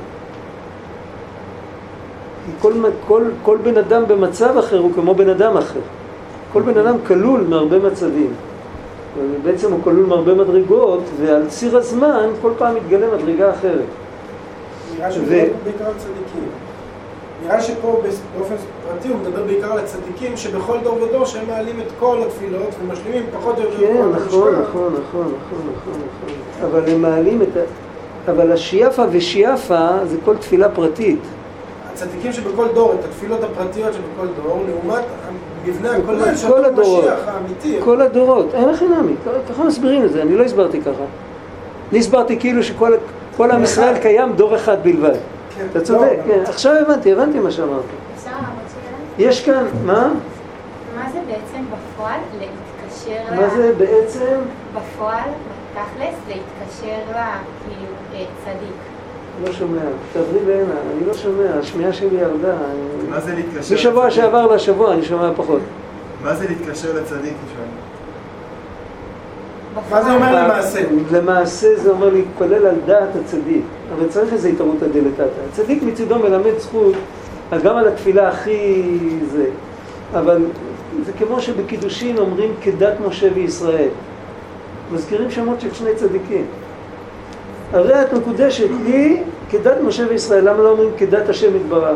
כל, כל, כל בן אדם במצב אחר הוא כמו בן אדם אחר. כל בן אדם כלול מהרבה מצבים. בעצם הוא כלול מהרבה מדרגות, ועל ציר הזמן כל פעם מתגלה מדרגה אחרת. נראה שהוא מדבר בעיקר על צדיקים. נראה שפה באופן פרטי הוא מדבר בעיקר על הצדיקים, שבכל דור ודור שהם מעלים את כל התפילות ומשלימים פחות או יותר כן, כל נכון, נכון, נכון, נכון, נכון, נכון. אבל הם מעלים את ה... אבל השייפה ושייפה זה כל תפילה פרטית. הצדיקים שבכל דור, את התפילות הפרטיות שבכל דור, לעומת המבנה הכולל של כל הדורות, המשיח האמיתי. כל הדורות, אין לכם נמי, ככה מסבירים את זה, אני לא הסברתי ככה. אני הסברתי כאילו שכל כל עם ישראל קיים דור אחד בלבד. כן, אתה צודק, לא, כן, עכשיו הבנתי, הבנתי מה שאמרתי. אפשר לעמוד שאלה? יש כאן, מה? מה זה בעצם בפועל להתקשר ל... מה זה בעצם? בפועל, בתכלס, להתקשר ל... כאילו, צדיק. לא שומע, תעברי בעינה, אני לא שומע, השמיעה שלי ירדה. מה זה להתקשר? משבוע שעבר לשבוע אני שומע פחות. מה זה להתקשר לצדיק? מה זה אומר למעשה? למעשה זה אומר להתפלל על דעת הצדיק, אבל צריך איזו התערותא דלתתא. הצדיק מצידו מלמד זכות גם על התפילה הכי זה, אבל זה כמו שבקידושין אומרים כדת משה וישראל. מזכירים שמות של שני צדיקים. הרי את מקודשת לי כדת משה וישראל, למה לא אומרים כדת השם יתברך?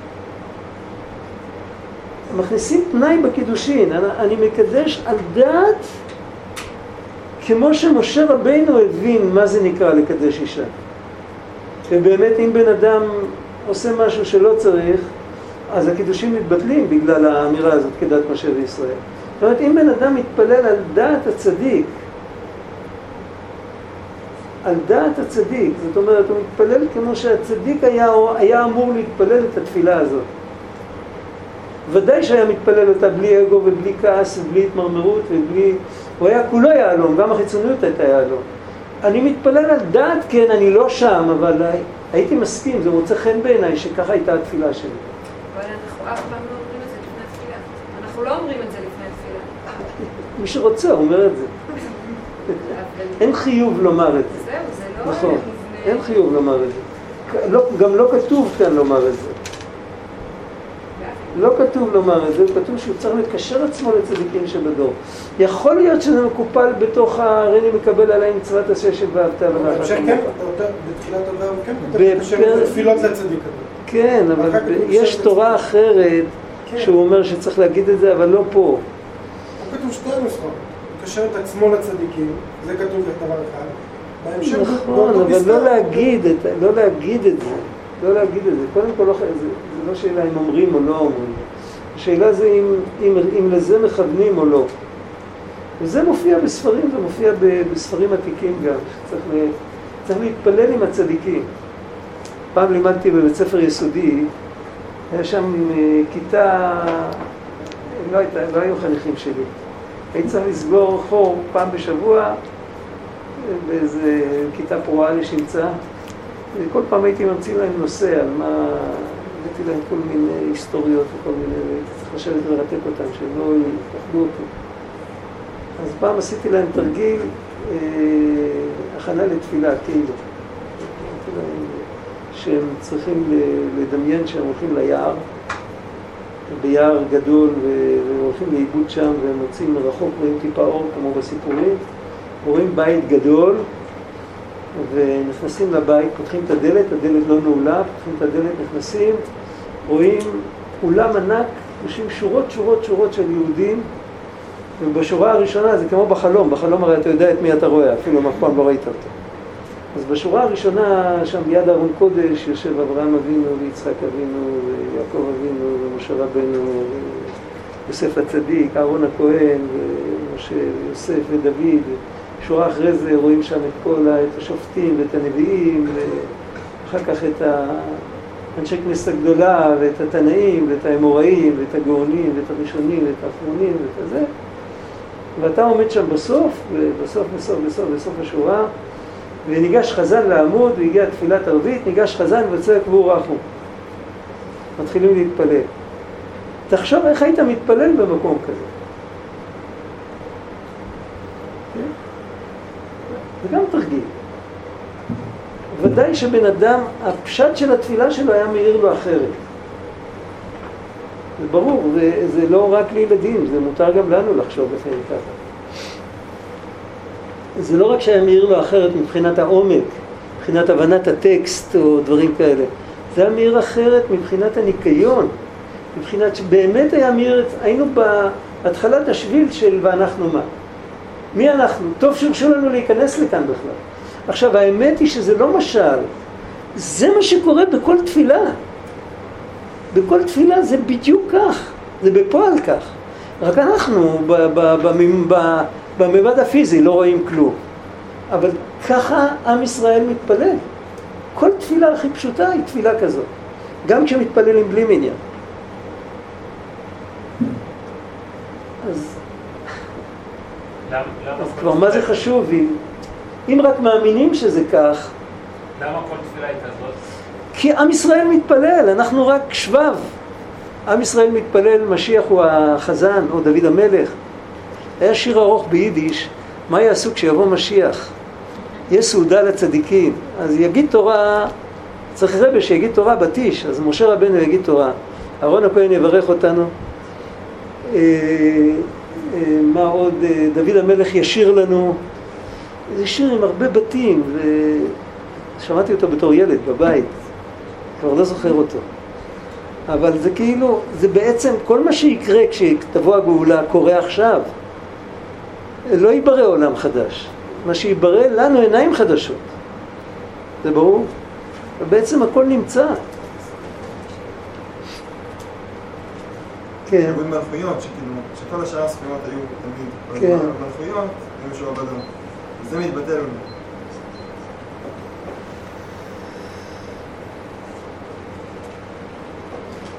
מכניסים תנאי בקידושין, אני, אני מקדש על דעת כמו שמשה רבינו הבין מה זה נקרא לקדש אישה. ובאמת אם בן אדם עושה משהו שלא צריך, אז הקידושים מתבטלים בגלל האמירה הזאת כדת משה וישראל. זאת אומרת, אם בן אדם מתפלל על דעת הצדיק, על דעת הצדיק. זאת אומרת, הוא מתפלל כמו שהצדיק היה, היה אמור להתפלל את התפילה הזאת. ודאי שהיה מתפלל אותה בלי אגו ובלי כעס ובלי התמרמרות ובלי... הוא היה כולו יעלום, גם החיצוניות הייתה יעלום. אני מתפלל על דעת, כן, אני לא שם, אבל הייתי מסכים, זה מוצא חן בעיניי שככה הייתה התפילה שלי. אבל אנחנו אף פעם לא אומרים את זה לפני התפילה. אנחנו לא אומרים את זה לפני התפילה. מי שרוצה אומר את זה. אין חיוב לומר את זה. זהו, זה לא... נכון, אין חיוב לומר את זה. גם לא כתוב כאן לומר את זה. לא כתוב לומר את זה, כתוב שהוא צריך לקשר עצמו לצדיקים שבדור. יכול להיות שזה מקופל בתוך הריני מקבל עליי מצוות עשה של ואהבת לרעך כמוך. כן, בתחילת הדבר, כן, מקשר תפילות לצדיק. כן, אבל יש תורה אחרת שהוא אומר שצריך להגיד את זה, אבל לא פה. הוא כתוב שתי נוסחאות. הוא קשר את עצמו לצדיקים, זה כתוב כדבר אחד. נכון, אבל לא להגיד את זה, לא להגיד את זה. לא להגיד את זה. קודם כל, לא, זה, זה לא שאלה אם אומרים או לא אומרים. השאלה זה אם, אם, אם לזה מכוונים או לא. וזה מופיע בספרים, זה מופיע בספרים עתיקים גם. צריך, צריך להתפלל עם הצדיקים. פעם לימדתי בבית ספר יסודי, היה שם כיתה, לא, הייתה, לא היו חניכים שלי. הייתי צריך לסגור חור פעם בשבוע באיזה כיתה פרועה לשמצה. כל פעם הייתי ממציא להם נושא על מה, הבאתי להם כל מיני היסטוריות וכל מיני, צריך לשבת ולרתק אותם, שהם לא יפחדו אותו. אז פעם עשיתי להם תרגיל, אה, הכנה לתפילה, כאילו. אמרתי להם שהם צריכים לדמיין שהם הולכים ליער, ביער גדול, והם הולכים לאיבוד שם, והם מוצאים מרחוק, רואים טיפה אור כמו בסיפורים, רואים בית גדול, ונכנסים לבית, פותחים את הדלת, הדלת לא נעולה, פותחים את הדלת, נכנסים, רואים אולם ענק, יושבים שורות שורות שורות של יהודים, ובשורה הראשונה זה כמו בחלום, בחלום הרי אתה יודע את מי אתה רואה, אפילו אם אף פעם לא ראית אותו. אז בשורה הראשונה, שם ביד ארון קודש, יושב אברהם אבינו ויצחק אבינו ויעקב אבינו ומשה רבנו ויוסף הצדיק, אהרון הכהן ומשה ויוסף ודוד. שורה אחרי זה רואים שם את כל את השופטים ואת הנביאים, ואחר כך את האנשי כנסת הגדולה ואת התנאים ואת האמוראים ואת הגאונים ואת הראשונים ואת האחרונים ואת זה. ואתה עומד שם בסוף, ובסוף, בסוף, בסוף, בסוף השורה, וניגש חזן לעמוד, והגיע תפילת ערבית, ניגש חזן וצועק והוא רחו. מתחילים להתפלל. תחשוב איך היית מתפלל במקום כזה. זה גם תרגיל. ודאי שבן אדם, הפשט של התפילה שלו היה מאיר לו אחרת. זה ברור, זה, זה לא רק לילדים, זה מותר גם לנו לחשוב לפעמים ככה. זה לא רק שהיה מאיר לו אחרת מבחינת העומק, מבחינת הבנת הטקסט או דברים כאלה. זה היה מאיר אחרת מבחינת הניקיון, מבחינת שבאמת היה מאיר, היינו בהתחלת השביל של ואנחנו מה. מי אנחנו? טוב שהרשו לנו להיכנס לכאן בכלל. עכשיו, האמת היא שזה לא משל, זה מה שקורה בכל תפילה. בכל תפילה זה בדיוק כך, זה בפועל כך. רק אנחנו בממד הפיזי לא רואים כלום. אבל ככה עם ישראל מתפלל. כל תפילה הכי פשוטה היא תפילה כזאת. גם כשמתפללים בלי מניין. אז, אז כבר מה זה חשוב? אם, אם רק מאמינים שזה כך... למה כל תפילה היא כזאת? כי עם ישראל מתפלל, אנחנו רק שבב. עם ישראל מתפלל, משיח הוא החזן, או דוד המלך. היה שיר ארוך ביידיש, מה יעשו כשיבוא משיח? יש סעודה לצדיקים. אז יגיד תורה, צריך רבי שיגיד תורה בתיש, אז משה רבנו יגיד תורה. אהרון הכהן יברך אותנו. אה, אה, מה עוד? דוד המלך ישיר לנו. זה שיר עם הרבה בתים, ושמעתי אותו בתור ילד בבית. כבר לא זוכר אותו. אבל זה כאילו, זה בעצם כל מה שיקרה כשתבוא הגאולה קורה עכשיו. לא ייברא עולם חדש. מה שיברא לנו עיניים חדשות. זה ברור? ובעצם הכל נמצא. כן. זה מלכויות, שכאילו, שכל השאר הספירות היו תמיד. כן. מלכויות, היו שואו בדם. זה מתבטל.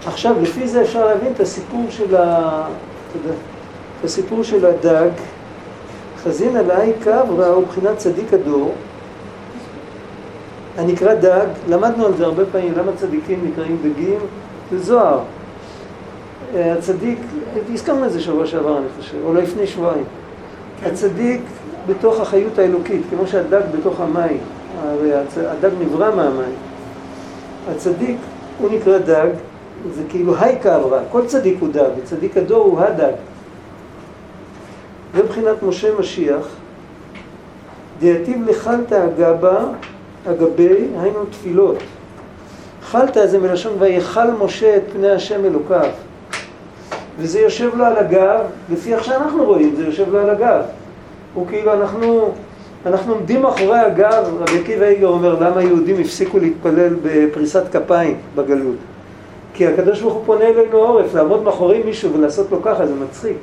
עכשיו, לפי זה אפשר להבין את הסיפור של ה... תודה. את הסיפור של הדג. חזין עליי קברא הוא בחינת צדיק הדור. הנקרא דג, למדנו על זה הרבה פעמים, למה צדיקים נקראים דגים? זה זוהר. הצדיק, הזכרנו את זה שבוע שעבר אני חושב, או לפני שבועיים. הצדיק בתוך החיות האלוקית, כמו שהדג בתוך המים. הרי הדג נברא מהמים. הצדיק הוא נקרא דג, זה כאילו היי קברא, כל צדיק הוא דג, צדיק הדור הוא הדג. ובחינת משה משיח, דייטיב לחלתא אגבה, אגבי, היינו תפילות. חלתא זה מלשון ויחל משה את פני השם אלוקיו. וזה יושב לו על הגב, לפי איך שאנחנו רואים, זה יושב לו על הגב. הוא כאילו, אנחנו, אנחנו עומדים אחורי הגב, רבי עקיבא איגר אומר, למה יהודים הפסיקו להתפלל בפריסת כפיים בגלות? כי הקדוש ברוך הוא פונה אלינו עורף, לעמוד מאחורי מישהו ולעשות לו ככה, זה מצחיק.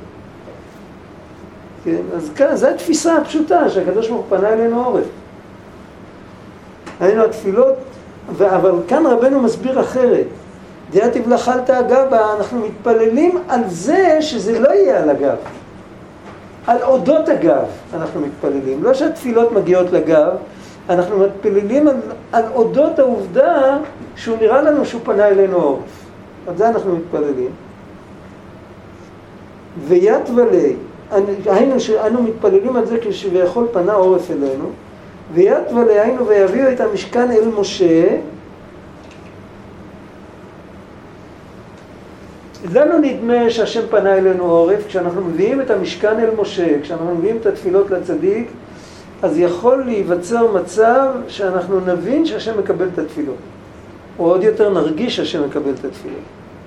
כן? אז כאן, זו התפיסה הפשוטה, שהקדוש ברוך הוא פנה אלינו עורף. היינו התפילות, אבל כאן רבנו מסביר אחרת. דייטיב לחלתא אגבה, אנחנו מתפללים על זה שזה לא יהיה על הגב. על אודות הגב אנחנו מתפללים. לא שהתפילות מגיעות לגב, אנחנו מתפללים על, על אודות העובדה שהוא נראה לנו שהוא פנה אלינו עורף. על זה אנחנו מתפללים. ויתבלי, היינו שאנו מתפללים על זה כשביכול פנה עורף אלינו, ויתבלי היינו ויביאו את המשכן אל משה, לנו נדמה שהשם פנה אלינו עורף, כשאנחנו מביאים את המשכן אל משה, כשאנחנו מביאים את התפילות לצדיק, אז יכול להיווצר מצב שאנחנו נבין שהשם מקבל את התפילות. או עוד יותר נרגיש שהשם מקבל את התפילות.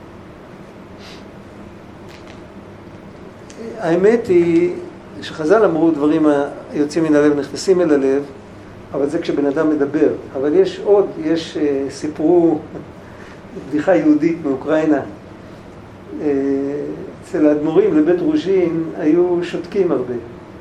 האמת היא שחז"ל אמרו דברים היוצאים מן הלב נכנסים אל הלב, אבל זה כשבן אדם מדבר. אבל יש עוד, יש סיפרו בדיחה יהודית מאוקראינה, אצל האדמו"רים לבית רוז'ין היו שותקים הרבה.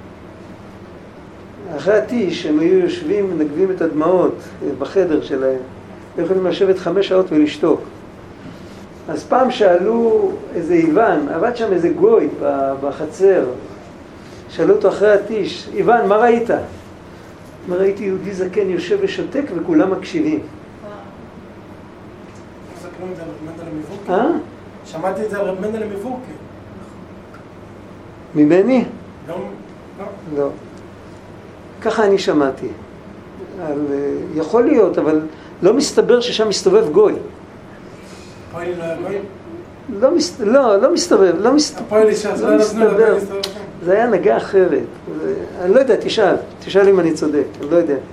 אחרי הטיש הם היו יושבים ונגבים את הדמעות בחדר שלהם. הם יכולים לשבת חמש שעות ולשתוק. אז פעם שאלו איזה איוון, עבד שם איזה גוי בחצר. שאלו אותו אחרי הטיש, איוון, מה ראית? מה ראיתי יהודי זקן יושב ושותק וכולם מקשיבים. אה? שמעתי את זה על רב מנדל מבורקה. ממני? לא. לא. ככה אני שמעתי. על, יכול להיות, אבל לא מסתבר ששם מסתובב גוי. הפועל גוי? לא, מס, לא, לא מסתובב. לא, מס, הפועל אישה, לא מסתבר. זה היה נגע אחרת. זה, אני לא יודע, תשאל. תשאל אם אני צודק. אני לא יודע.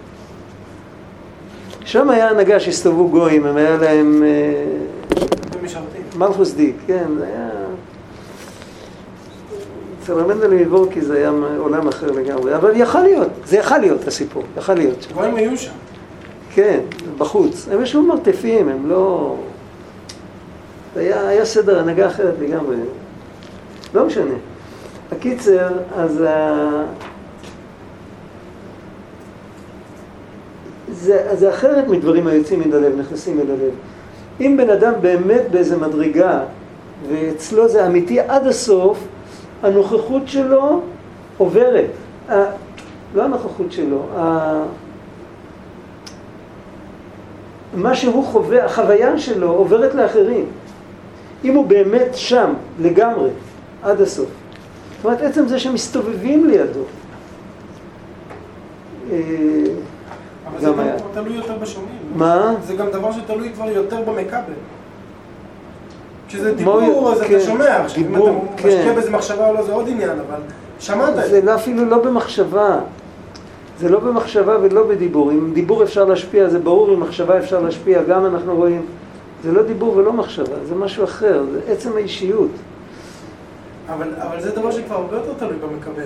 שם היה הנגע שהסתובבו גויים, הם היה להם... מלכוס דיק, כן, זה היה... אצל רב מנדל מבורקי זה היה עולם אחר לגמרי, אבל יכל להיות, זה יכל להיות הסיפור, יכל להיות שם. גויים היו שם. כן, בחוץ. הם ישבו מרתפים, הם לא... היה, היה סדר הנהגה אחרת לגמרי. לא משנה. הקיצר, אז ה... זה, זה אחרת מדברים היוצאים מן הלב, נכנסים אל הלב. אם בן אדם באמת באיזה מדרגה, ואצלו זה אמיתי עד הסוף, הנוכחות שלו עוברת. ה... לא הנוכחות שלו, ה... מה שהוא חווה, החוויה שלו עוברת לאחרים. אם הוא באמת שם, לגמרי, עד הסוף. זאת אומרת, עצם זה שמסתובבים לידו. אבל זה גם תלוי יותר בשומעים. מה? זה גם דבר שתלוי כבר יותר במקבל. כשזה דיבור, אז אתה שומע. אם אתה משקיע באיזה מחשבה או לא, זה עוד עניין, אבל שמעת. זה אפילו לא במחשבה. זה לא במחשבה ולא בדיבור. עם דיבור אפשר להשפיע, זה ברור, עם מחשבה אפשר להשפיע. גם אנחנו רואים, זה לא דיבור ולא מחשבה, זה משהו אחר, זה עצם האישיות. אבל, אבל זה דבר שכבר הרבה יותר תלוי במקבל.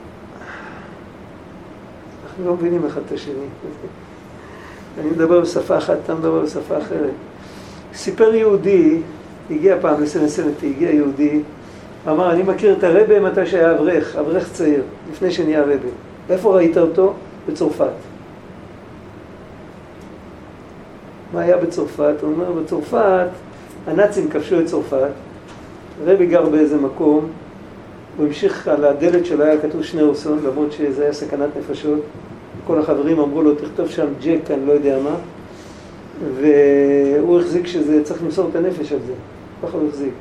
אנחנו לא מבינים אחד את השני. אני מדבר בשפה אחת, אתה מדבר בשפה אחרת. סיפר יהודי, הגיע פעם לסנסנטי, הגיע יהודי, אמר, אני מכיר את הרבי מתי שהיה אברך, אברך צעיר, לפני שנהיה הרבי. איפה ראית אותו? בצרפת. מה היה בצרפת? הוא אומר, בצרפת הנאצים כבשו את צרפת, רבי גר באיזה מקום, הוא המשיך על הדלת שלו, היה כתוב שני אורסון, למרות שזה היה סכנת נפשות. כל החברים אמרו לו, תכתוב שם ג'ק, אני לא יודע מה. והוא החזיק שזה צריך למסור את הנפש על זה. ככה הוא החזיק.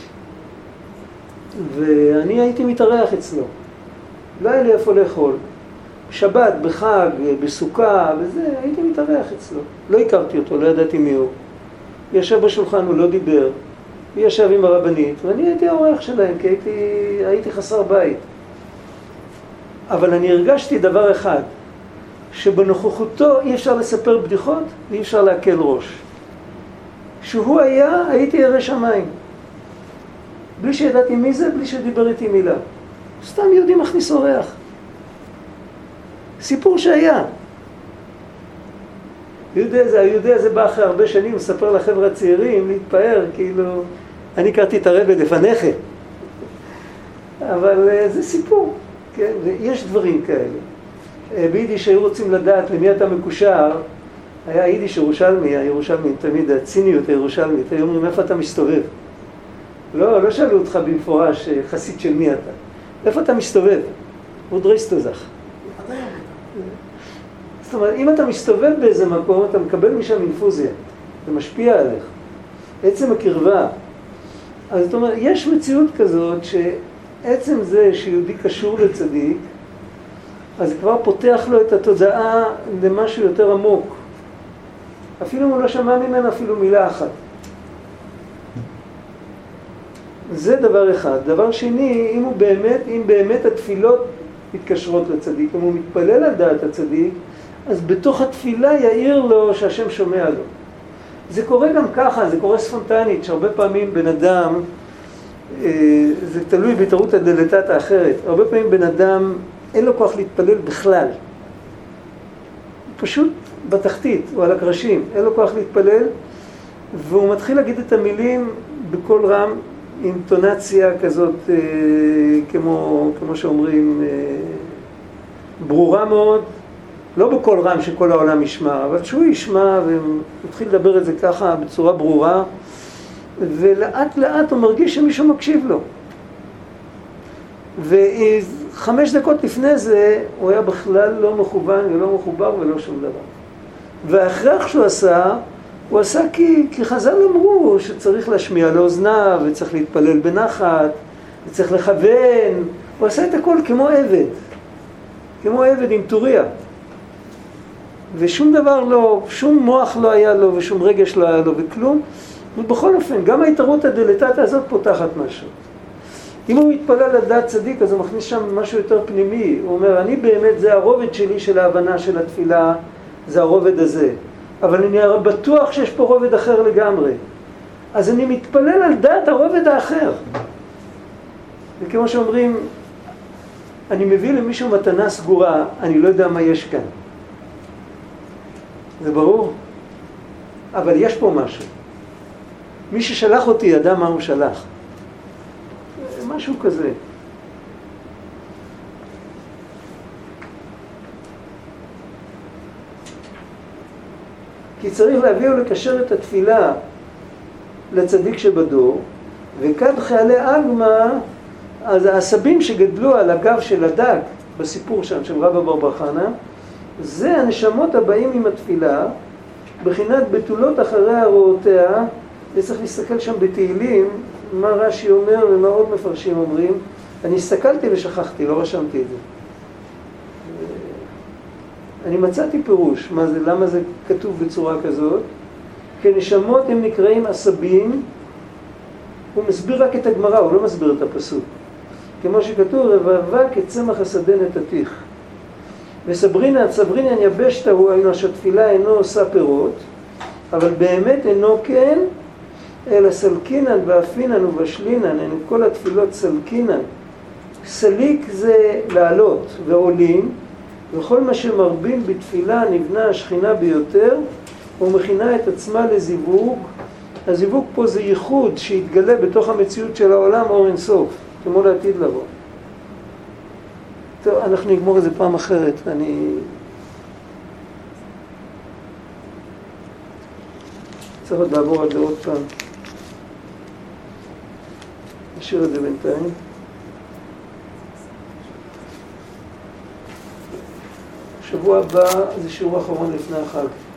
ואני הייתי מתארח אצלו. לא היה לי איפה לאכול. שבת, בחג, בסוכה, וזה, הייתי מתארח אצלו. לא הכרתי אותו, לא ידעתי מי הוא. ישב בשולחן, הוא לא דיבר. הוא ישב עם הרבנית, ואני הייתי האורח שלהם, כי הייתי, הייתי חסר בית. אבל אני הרגשתי דבר אחד, שבנוכחותו אי אפשר לספר בדיחות, ואי אפשר להקל ראש. שהוא היה, הייתי ירא שמיים. בלי שידעתי מי זה, בלי שדיבר איתי מילה. סתם יהודי מכניס אורח. סיפור שהיה. היהודי הזה, היהודי הזה בא אחרי הרבה שנים, מספר לחבר'ה הצעירים, להתפאר, כאילו, אני הכרתי את הרבי לפניכם. אבל זה סיפור, כן? ויש דברים כאלה. ביידיש היו רוצים לדעת למי אתה מקושר, היה יידיש ירושלמי, הירושלמי, תמיד הציניות הירושלמית, היו אומרים, איפה אתה מסתובב? לא, לא שאלו אותך במפורש, חסיד של מי אתה. איפה אתה מסתובב? הוא דרייסטוזך. זאת אומרת, אם אתה מסתובב באיזה מקום, אתה מקבל משם אינפוזיה. זה משפיע עליך. עצם הקרבה. אז זאת אומרת, יש מציאות כזאת שעצם זה שיהודי קשור לצדיק, אז זה כבר פותח לו את התודעה למשהו יותר עמוק. אפילו אם הוא לא שמע ממנו אפילו מילה אחת. זה דבר אחד. דבר שני, אם הוא באמת, אם באמת התפילות מתקשרות לצדיק, אם הוא מתפלל על דעת הצדיק, אז בתוך התפילה יאיר לו שהשם שומע לו. זה קורה גם ככה, זה קורה ספונטנית, שהרבה פעמים בן אדם, זה תלוי בהתערות הדלתת האחרת, הרבה פעמים בן אדם אין לו כוח להתפלל בכלל. פשוט בתחתית או על הקרשים, אין לו כוח להתפלל, והוא מתחיל להגיד את המילים בקול רם, עם טונציה כזאת, אה, כמו, כמו שאומרים, אה, ברורה מאוד, לא בקול רם שכל העולם ישמע, אבל שהוא ישמע ומתחיל לדבר את זה ככה בצורה ברורה, ולאט לאט הוא מרגיש שמישהו מקשיב לו. וחמש דקות לפני זה הוא היה בכלל לא מכוון ולא מחובר ולא שום דבר. וההכרח שהוא עשה, הוא עשה כי, כי חז"ל אמרו שצריך להשמיע לאוזניו וצריך להתפלל בנחת וצריך לכוון. הוא עשה את הכל כמו עבד, כמו עבד עם טוריה. ושום דבר לא, שום מוח לא היה לו ושום רגש לא היה לו וכלום. ובכל אופן, גם ההתערות הדלתתא הזאת פותחת משהו. אם הוא מתפלל על דעת צדיק, אז הוא מכניס שם משהו יותר פנימי. הוא אומר, אני באמת, זה הרובד שלי של ההבנה של התפילה, זה הרובד הזה. אבל אני בטוח שיש פה רובד אחר לגמרי. אז אני מתפלל על דעת הרובד האחר. וכמו שאומרים, אני מביא למישהו מתנה סגורה, אני לא יודע מה יש כאן. זה ברור? אבל יש פה משהו. מי ששלח אותי ידע מה הוא שלח. משהו כזה. כי צריך להביא ולקשר את התפילה לצדיק שבדור, וכד חיילי אגמה, אז העשבים שגדלו על הגב של הדג, בסיפור שם של רבא בר בר חנה, זה הנשמות הבאים עם התפילה, בחינת בתולות אחרי הרועותיה, וצריך להסתכל שם בתהילים, מה רש"י אומר ומה עוד מפרשים אומרים. אני הסתכלתי ושכחתי, לא רשמתי את זה. אני מצאתי פירוש, מה זה, למה זה כתוב בצורה כזאת. כי נשמות הם נקראים עשבים, הוא מסביר רק את הגמרא, הוא לא מסביר את הפסוק. כמו שכתוב, רבבה כצמח השדה נטתיך. וסברינה, סברינן יבשתא הוא היינו שהתפילה אינו עושה פירות, אבל באמת אינו כן, אלא סלקינן ואפינן ובשלינן, הן כל התפילות סלקינן. סליק זה לעלות ועולים, וכל מה שמרבים בתפילה נבנה השכינה ביותר, ומכינה את עצמה לזיווג. הזיווג פה זה ייחוד שהתגלה בתוך המציאות של העולם אור אין סוף, כמו לעתיד לבוא. טוב, אנחנו נגמור את זה פעם אחרת, אני... צריך עוד לעבור על זה עוד פעם. נשאיר את זה בינתיים. שבוע הבא זה שיעור אחרון לפני החג.